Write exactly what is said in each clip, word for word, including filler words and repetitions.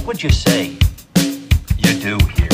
would you say you do here?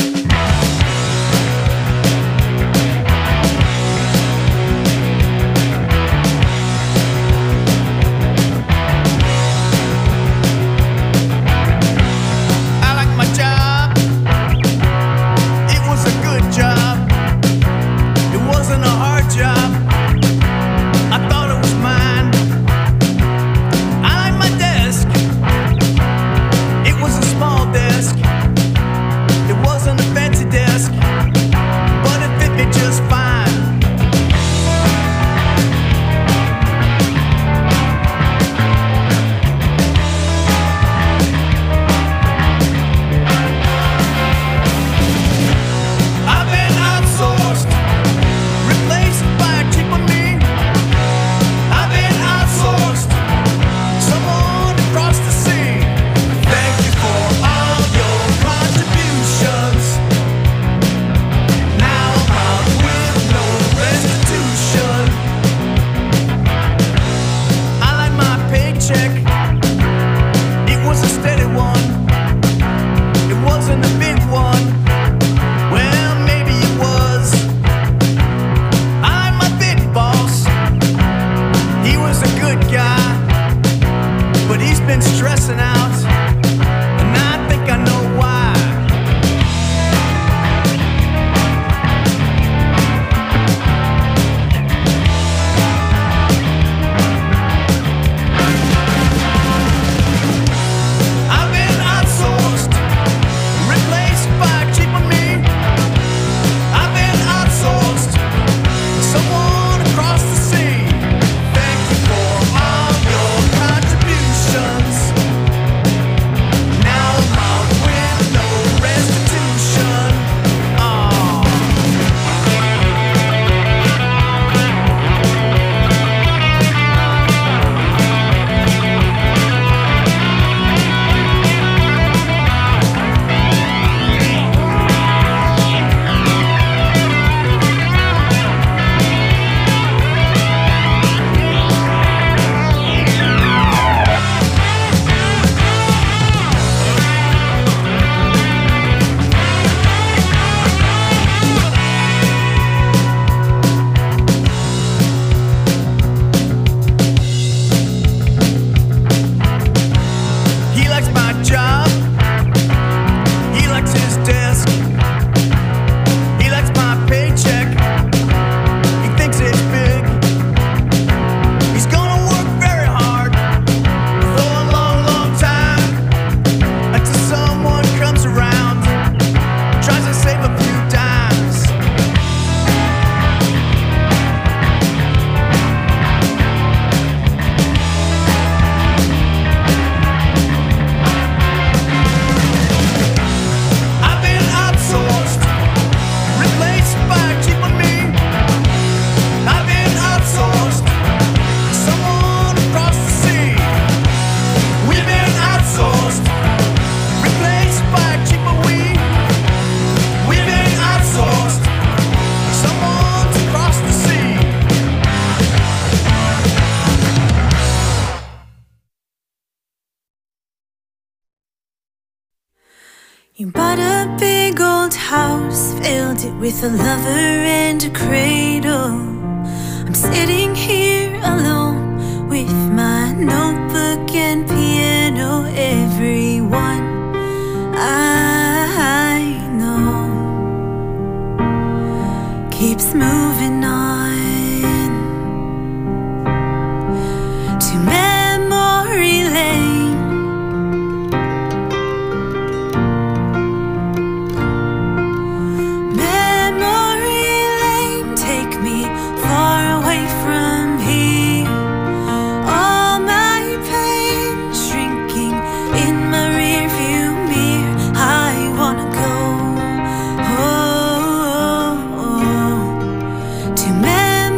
You bought a big old house, filled it with a lover and a cradle. I'm sitting here alone with my notebook and piano. Everyone I know keeps moving on to memory lane. To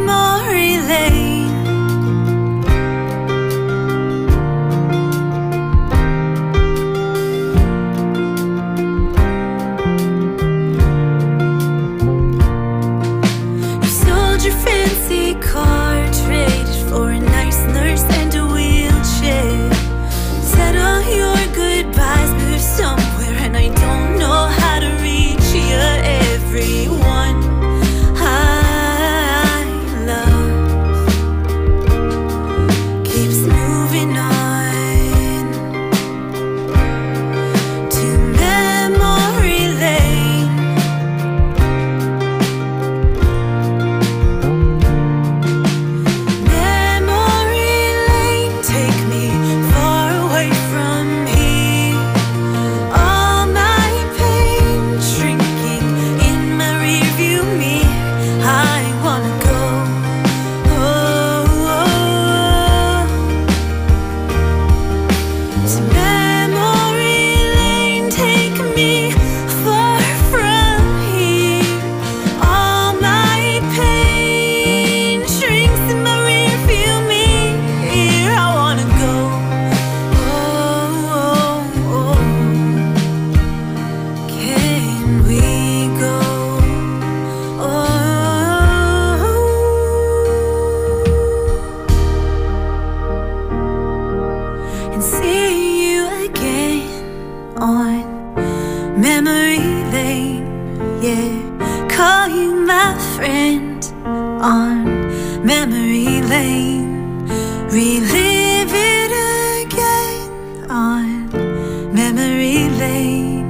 on memory lane. Relive it again on memory lane.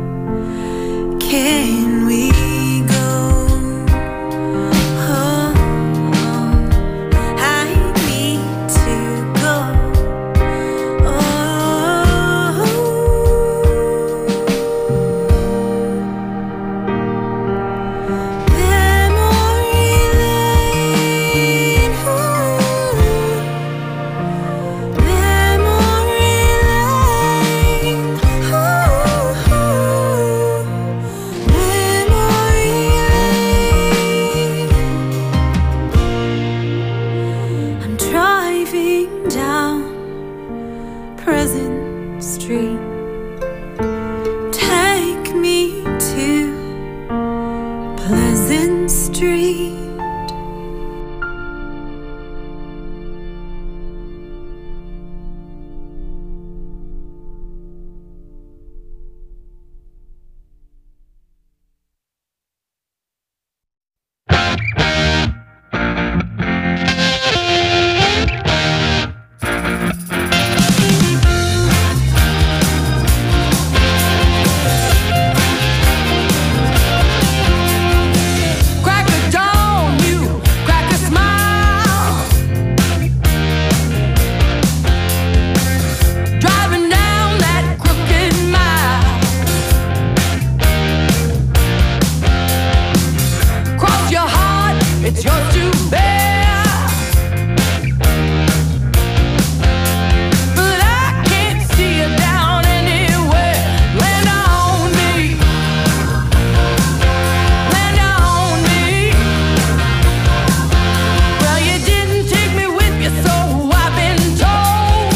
Can we go? Oh, oh, I need to go. Oh, memory lane. Ooh. Memory lane. Ooh. Memory lane. I'm driving down Pleasant Street. Take me to Pleasant Street. Crack a dawn, you crack a smile. Driving down that crooked mile. Cross your heart, it's yours to bear. But I can't see you down anywhere. Land on me. Land on me. Well, you didn't take me with you, so I've been told.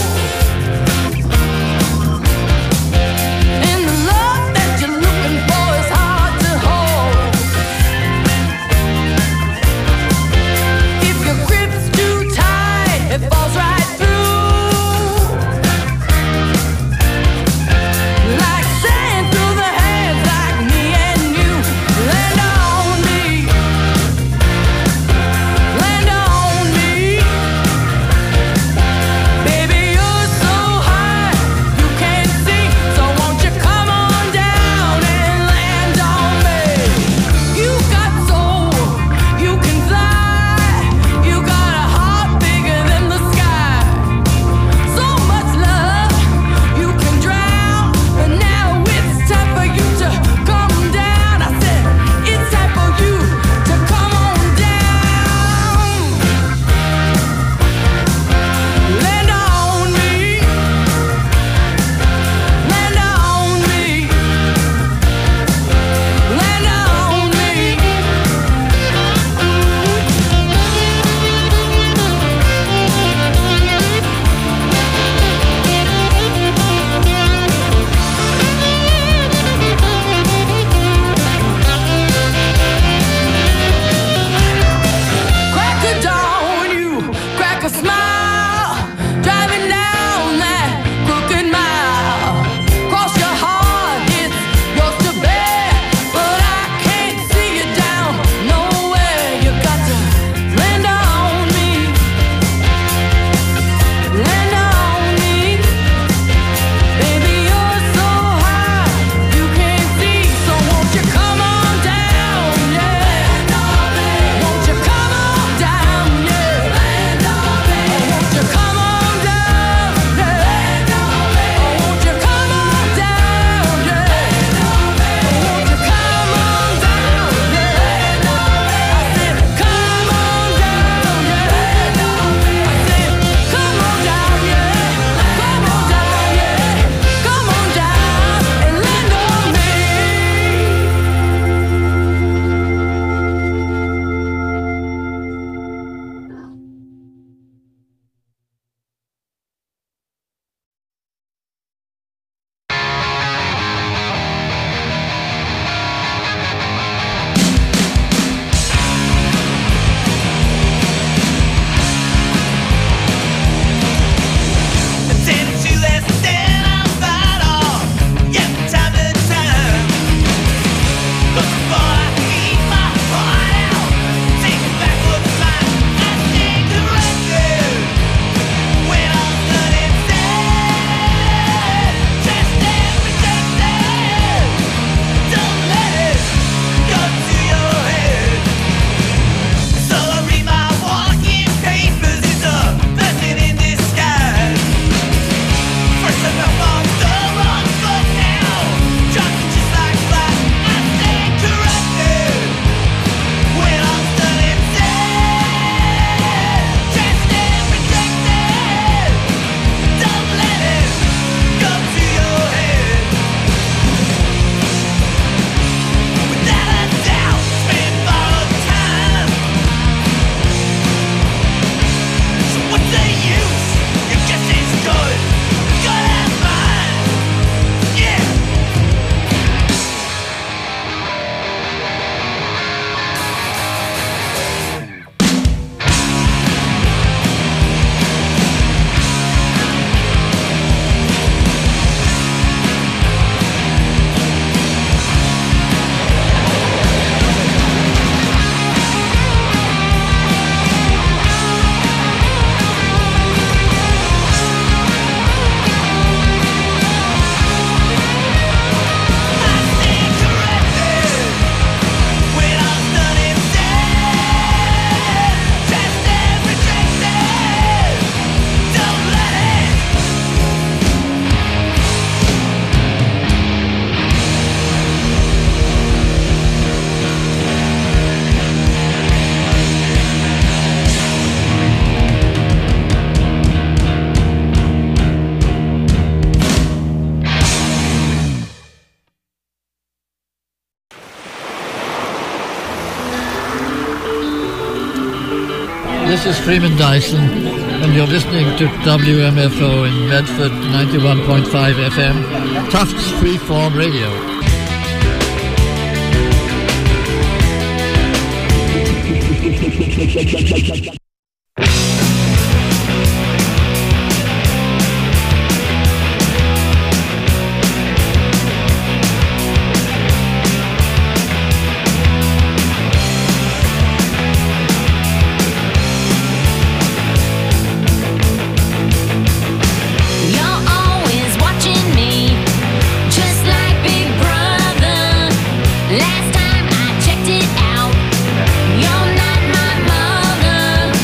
And the love that you're looking for is hard to hold. This is Freeman Dyson, and you're listening to W M F O in Medford, ninety-one point five F M, Tufts Freeform Radio. Last time I checked it out, you're not my mother.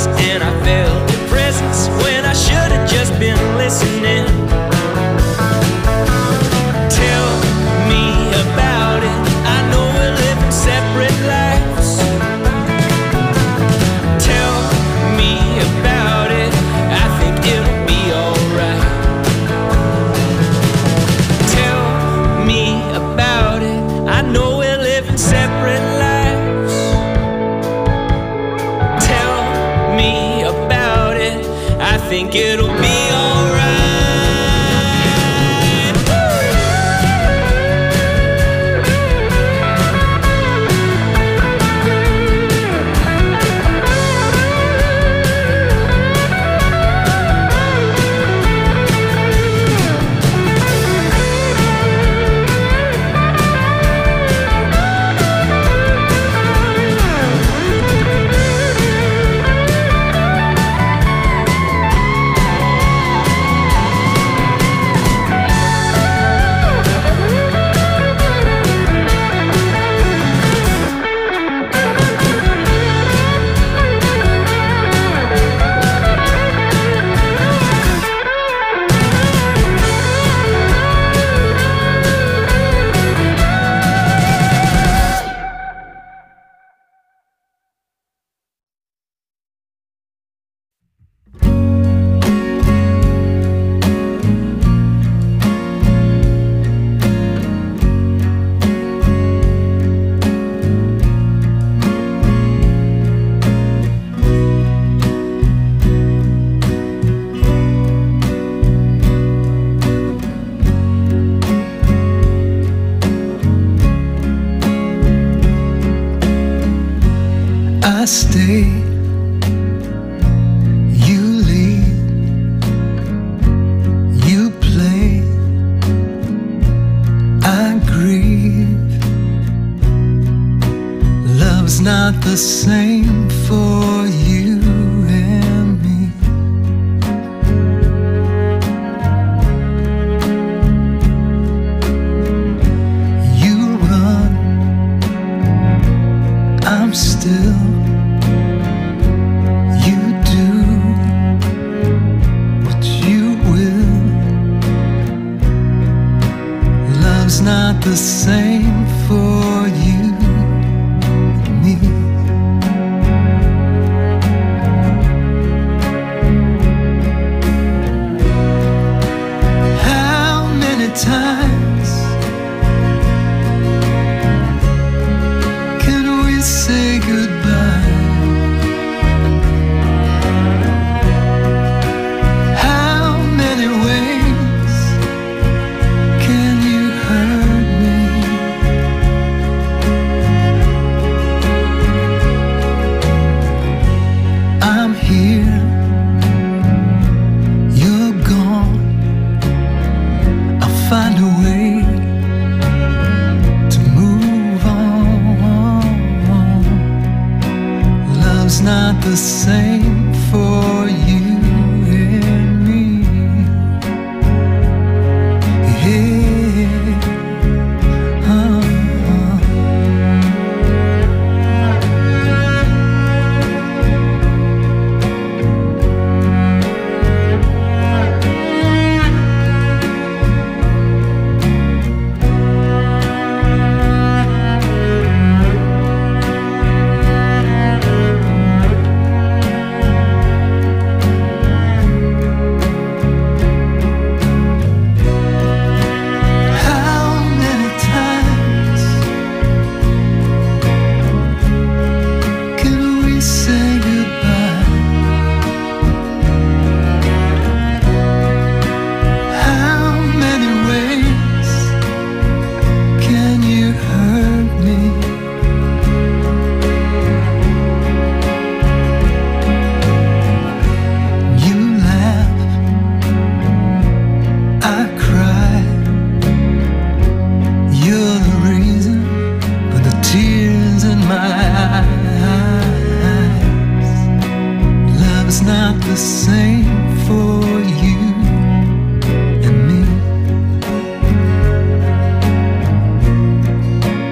and I felt the presence when I should have just been listening. Tell me about it. I know we're living separate lives. Tell me about it. I think it'll be alright. Tell me about it. I know we're living separate lives. Tell me about it. I think it'll be alright. I stay, you lead, you play, I grieve. Love's not the same for you and me. You run, I'm still. Not the same for you and me. How many times can we say goodbye? How many ways can you hurt me? I'm here, you're gone. I'll find a way to move on. Love's not the same for you and me. Yeah.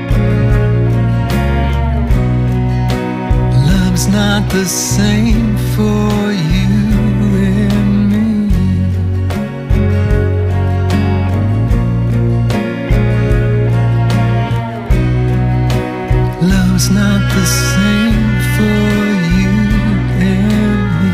The same for you and me. Love's not the same for you and me.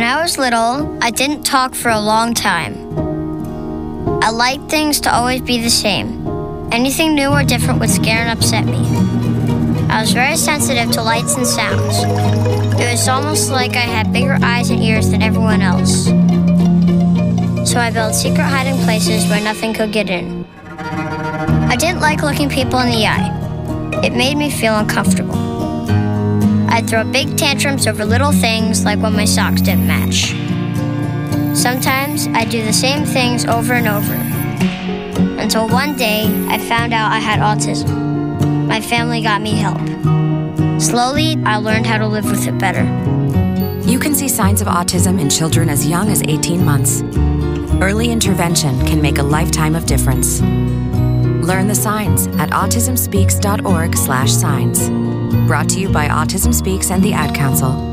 When I was little, I didn't talk for a long time. I liked things to always be the same. Anything new or different would scare and upset me. I was very sensitive to lights and sounds. It was almost like I had bigger eyes and ears than everyone else. So I built secret hiding places where nothing could get in. I didn't like looking people in the eye. It made me feel uncomfortable. I'd throw big tantrums over little things like when my socks didn't match. Sometimes I'd do the same things over and over. Until one day, I found out I had autism. My family got me help. Slowly, I learned how to live with it better. You can see signs of autism in children as young as eighteen months. Early intervention can make a lifetime of difference. Learn the signs at autism speaks dot org slash signs. Brought to you by Autism Speaks and the Ad Council.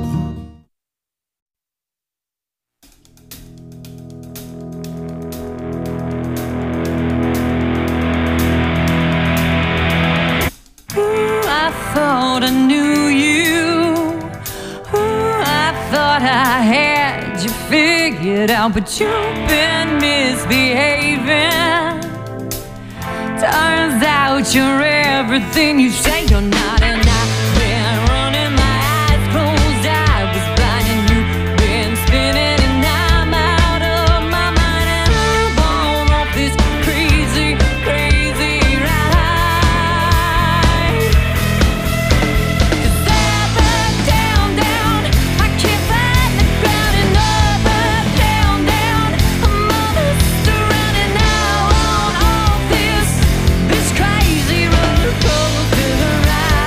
I knew you. Ooh, I thought I had you figured out, but you've been misbehaving. Turns out you're everything you say you're not, and I've been running my eyes closed. I was blind and you've been spinning, and I'm out of my mind, and I'm on off this crazy, crazy ride. This crazy roller coaster ride.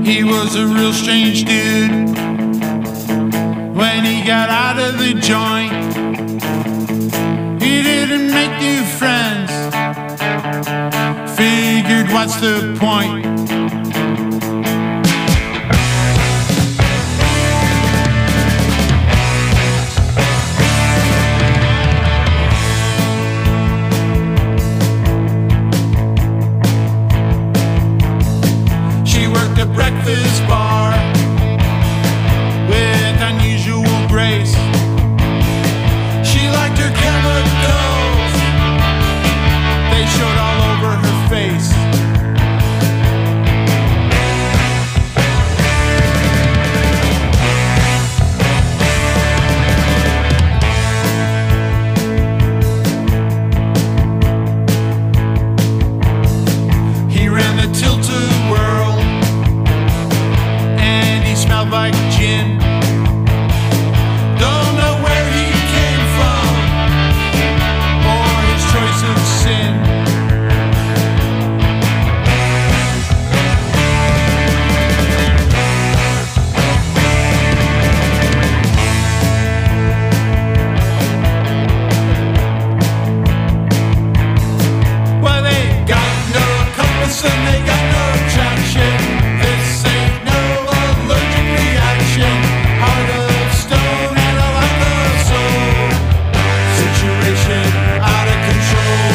He was a real strange dude. When he got out of the joint, he didn't make new friends. Figured, what's the point? She worked a breakfast bar with unusual grace. She liked her chemicals, they showed all over her face. He ran the Tilt-A-Whirl and he smelled like gin. Don't know where he came from or his choice of sin. Well, they got no compass and they got no traction. This ain't no allergic reaction. Heart of stone and a lack of soul. Situation out of control.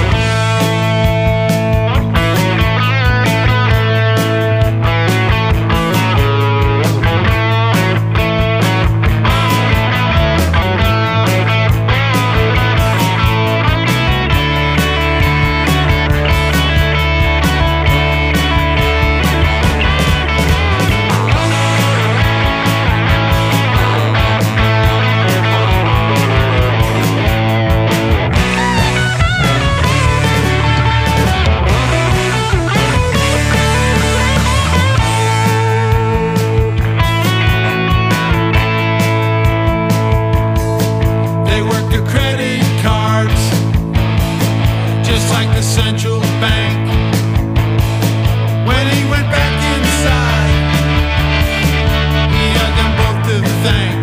They worked their credit cards just like the central bank. When he went back inside, he had them both to thank.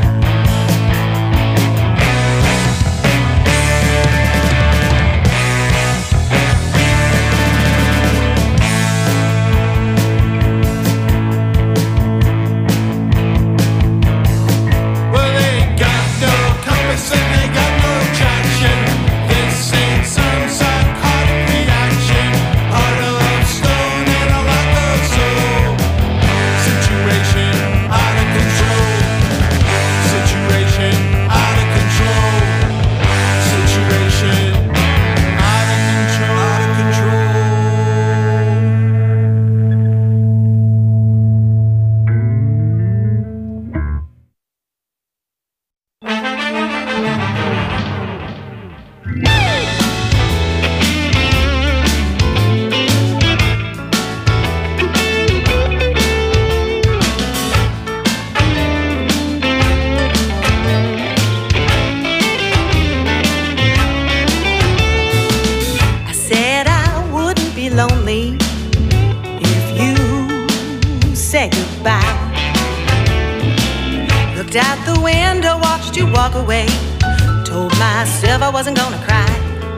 Well, they got no compass and they got no traction. This ain't some psychotic reaction. Heart of stone and a lack of soul. Situation out of control. Situation out of control. Situation out of control. Out of control. I said I wouldn't be lonely if you said goodbye. Looked out the window, watched you walk away. Told myself I wasn't gonna cry.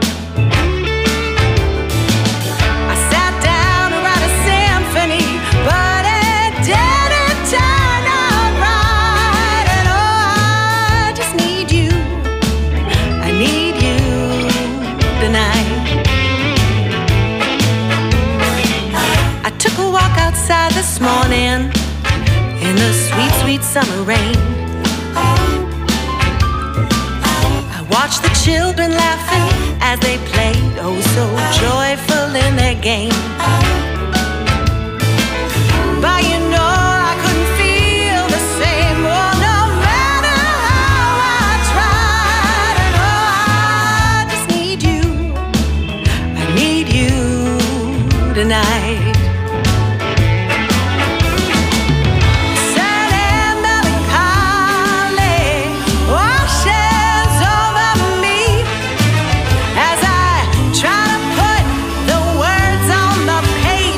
I sat down to write a symphony, but it didn't turn out right. And oh, I just need you. I need you tonight. I took a walk outside this morning in the sweet, sweet summer rain. I watched the children laughing as they played, oh so joyful in their game. But you know I couldn't feel the same, oh no matter how I tried. And oh, I just need you. I need you tonight. Sad and melancholy washes over me as I try to put the words on the page.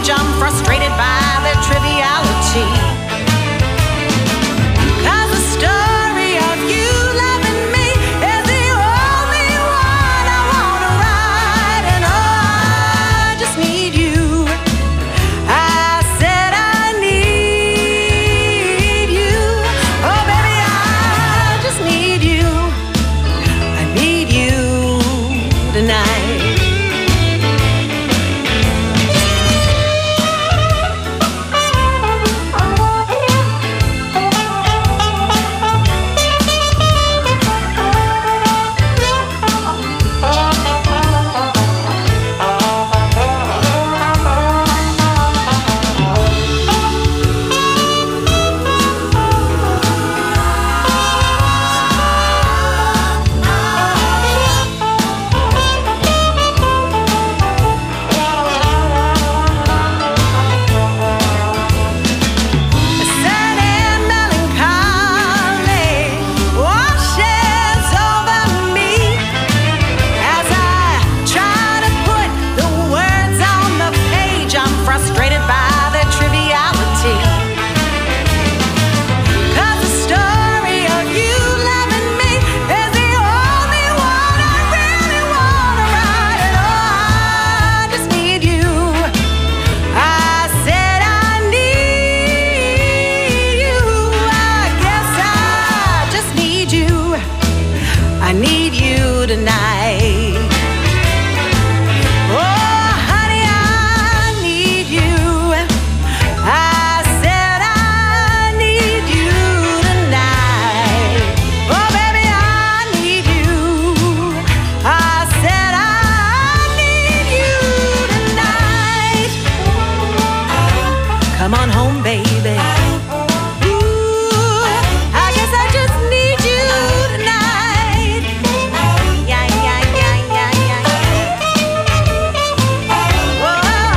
Come on home, baby. Ooh, I guess I just need you tonight. Yeah, yeah, yeah, yeah, yeah, yeah. Whoa,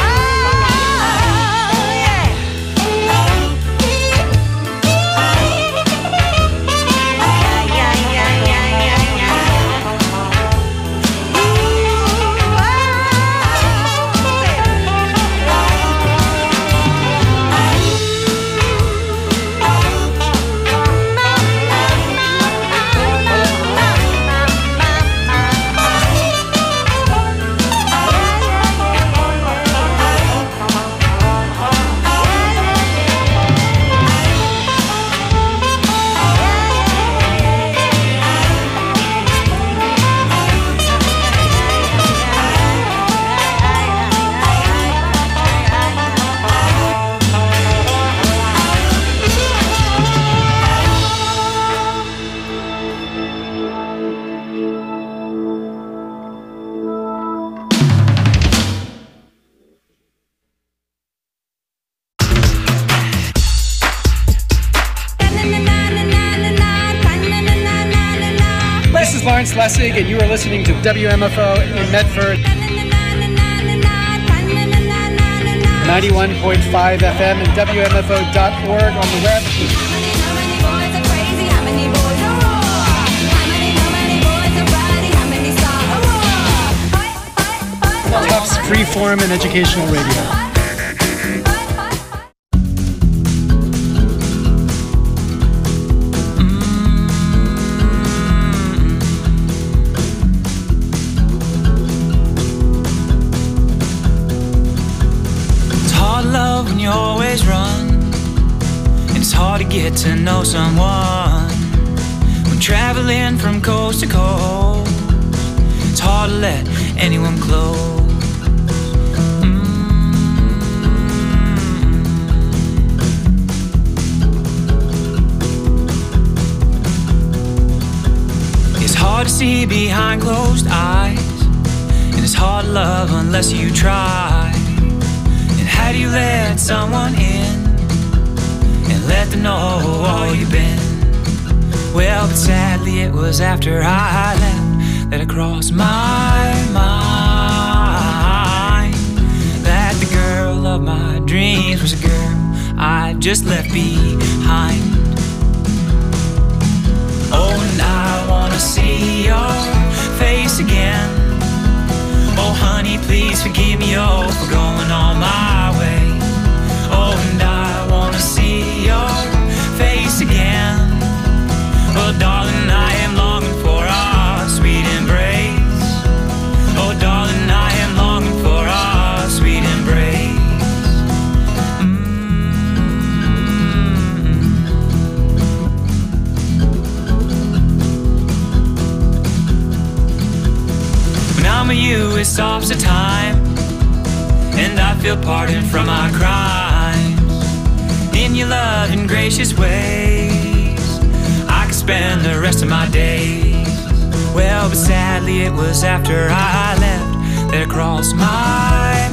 yeah. Yeah, yeah, yeah, yeah, yeah, yeah. Ooh, This is Lawrence Lessig, and you are listening to W M F O in Medford. ninety-one point five F M and W M F O dot org on the web. Tufts Freeform and Educational Radio. You always run, and it's hard to get to know someone when traveling from coast to coast. It's hard to let anyone close. Mm. It's hard to see behind closed eyes, and it's hard to love unless you try. How do you let someone in and let them know all you've been? Well, but sadly it was after I left that it crossed my mind that the girl of my dreams was a girl I just left behind. Oh, and I wanna see your face again. Oh, honey, please forgive me, oh, for going on my way. Oh, and I wanna see your face again. Oh, darling, I am longing for our sweet embrace. Oh, darling, I am longing for our sweet embrace. When I'm with you, it stops the time, and I feel pardon from my crimes. In your loving, gracious ways, I could spend the rest of my days. Well, but sadly it was after I left that it crossed my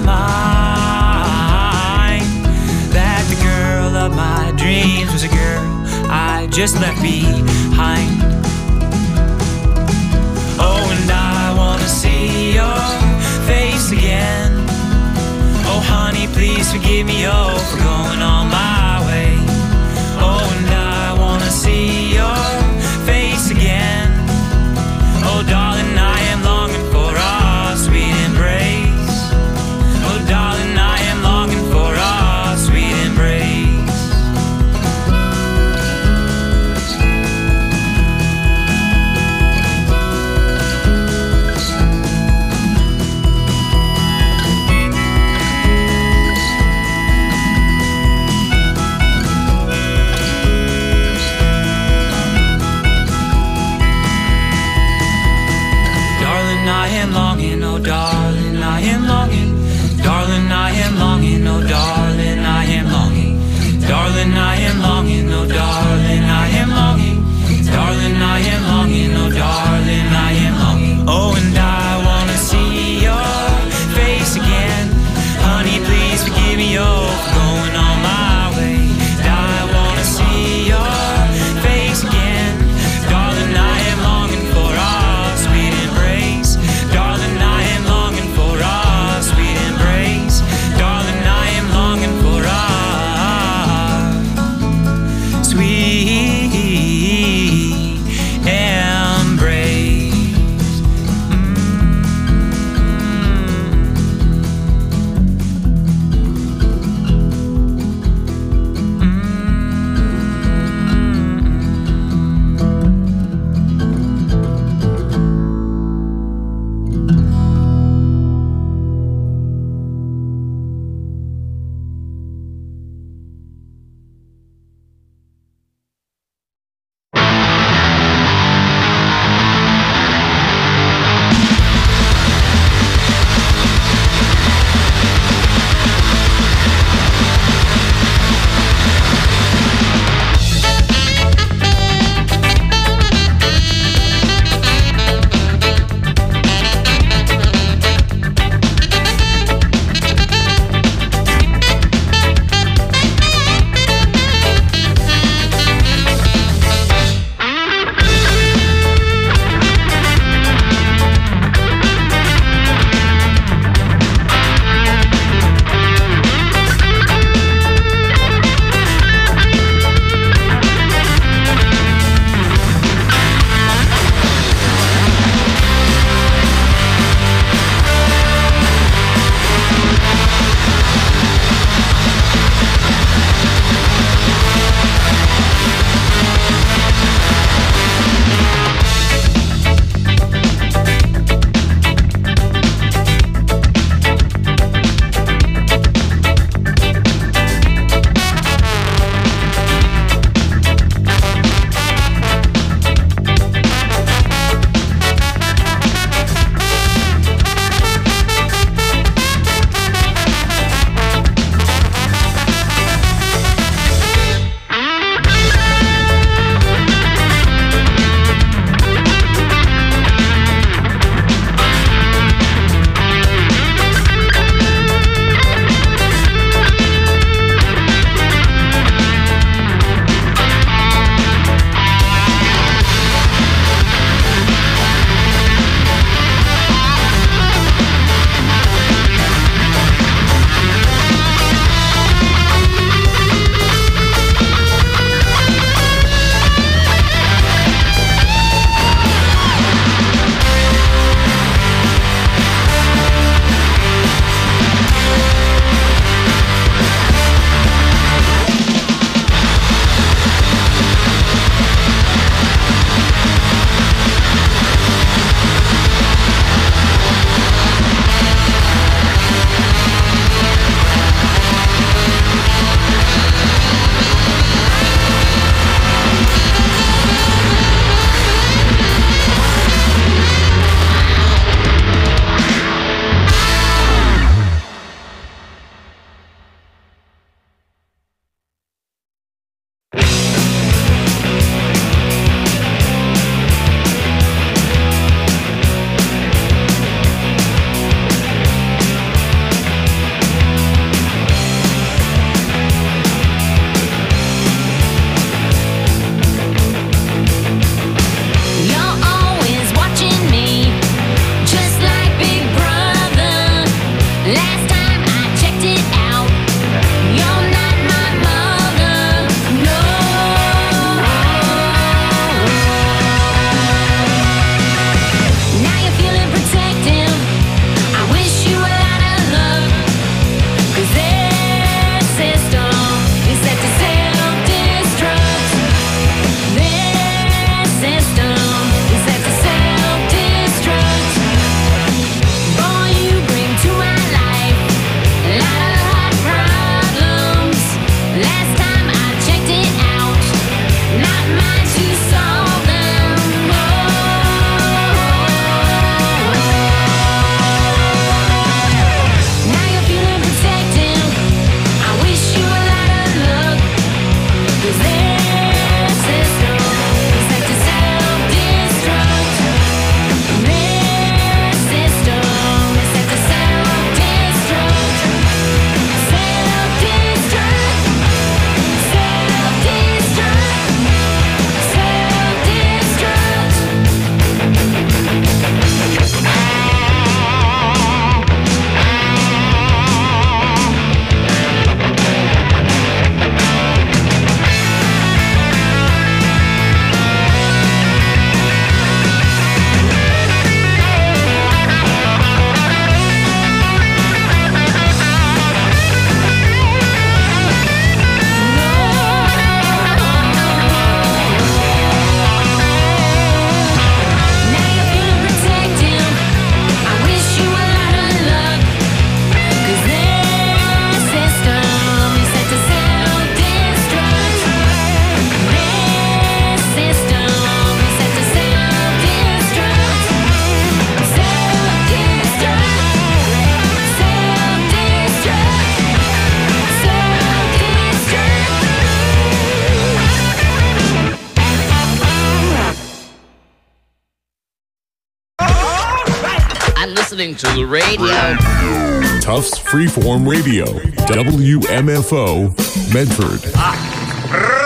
mind that the girl of my dreams was a girl I just left behind. Oh, and I wanna see your face again. Oh, honey, please forgive me, oh, for going on my way. Oh, and I wanna see your face again. Oh, darling, I am longing for our sweet embrace. Oh, darling, I am longing for our sweet embrace. I am longing, oh darling, I am longing. Darling, I am longing, oh darling, I am longing. Darling, I am longing, oh darling, I am longing. Darling, I am longing, oh darling, I am longing. Oh, and I wanna see your face again. Honey, please forgive me, oh, for going on my listening to the radio. Tufts Freeform Radio, W M F O, Medford. Ah.